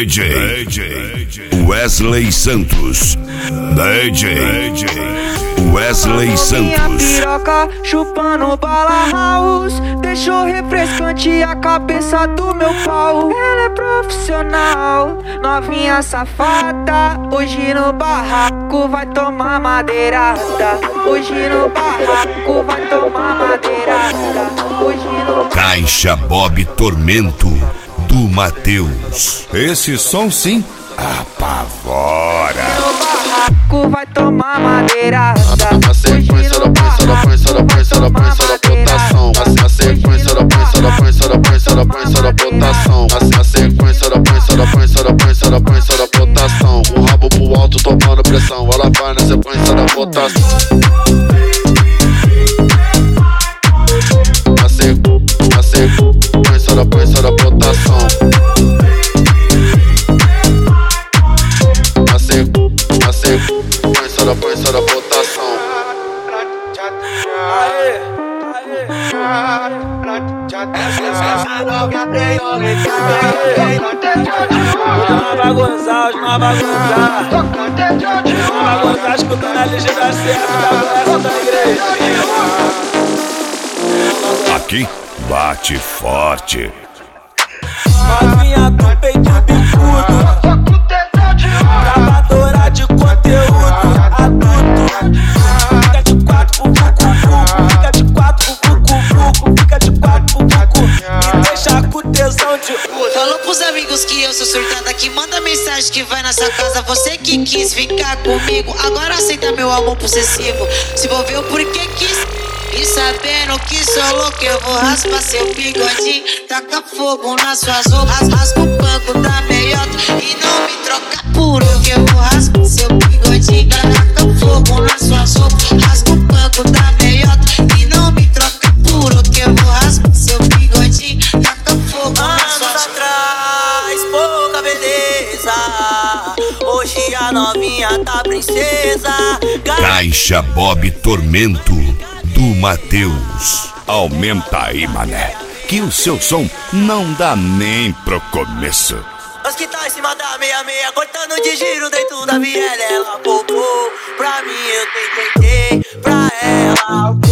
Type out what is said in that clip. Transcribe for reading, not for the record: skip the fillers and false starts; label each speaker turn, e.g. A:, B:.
A: DJ Wesley Santos. DJ Wesley Santos.
B: Minha piroca chupando bala house, deixou refrescante a cabeça do meu pau. Ela é profissional, novinha safada. Hoje no barraco vai tomar madeirada. Hoje no barraco vai tomar madeirada. Hoje no
A: Caixa Bob Tormento do Matheus.
C: Esse som sim apavora.
B: no barraco vai tomar madeirada.
D: A sequência da botação. A sequência da botação. A sequência da botação. O rabo pro alto tomando pressão. Ela vai na sequência da botação. A sequência da botação. A sequência da botação.
E: Não vai gozar, não vai gozar. Não vai gozar escutando a LG da certa da essa da igreja.
A: Aqui bate forte.
E: Novinha do peito bicudo, gravadora de conteúdo adulto. Fica de quatro pro cucu, fica de quatro pro cucu, fica de quatro pro cucu. Me deixa com tesão de
F: Falou pros amigos que eu sou surtada, que manda mensagem que vai nessa casa. Você que quis ficar comigo, agora aceita meu amor possessivo. Se envolveu porque quis. E sabendo que sou louco, eu vou raspar seu bigodinho. Taca fogo nas suas roupas, rasga o banco da meiota e não me troca por eu, que eu vou raspar seu bigodinho. Taca fogo nas suas roupas, rasga o banco da meiota e não me troca por eu, que eu vou raspar seu bigodinho. Taca fogo nas suas
E: atrás, pouca beleza. Hoje a novinha tá princesa.
A: Caixa Bob Tormento do Matheus.
C: Aumenta aí, mané, que o seu som não dá nem pro começo.
E: Os que tá em cima da 66, cortando de giro dentro da viela. Ela popou pra mim, eu tentei pra ela.